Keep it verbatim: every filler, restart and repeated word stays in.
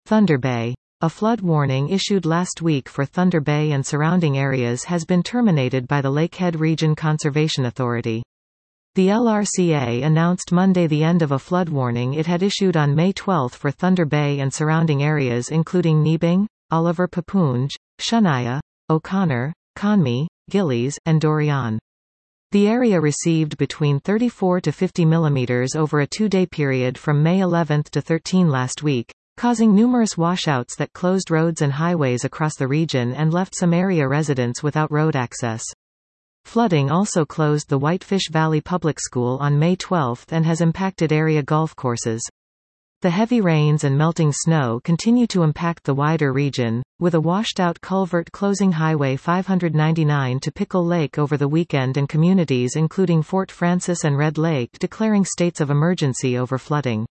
Thunder Bay. A flood warning issued last week for Thunder Bay and surrounding areas has been terminated by the Lakehead Region Conservation Authority. The L R C A announced Monday the end of a flood warning it had issued on May twelfth for Thunder Bay and surrounding areas including Nebeng, Oliver Papoonge, Shania, O'Connor, Conmee, Gillies, and Dorian. The area received between thirty-four to fifty millimeters over a two-day period from May eleventh to thirteenth last week, causing numerous washouts that closed roads and highways across the region and left some area residents without road access. Flooding also closed the Whitefish Valley Public School on May twelfth and has impacted area golf courses. The heavy rains and melting snow continue to impact the wider region, with a washed-out culvert closing Highway five ninety-nine to Pickle Lake over the weekend and communities including Fort Francis and Red Lake declaring states of emergency over flooding.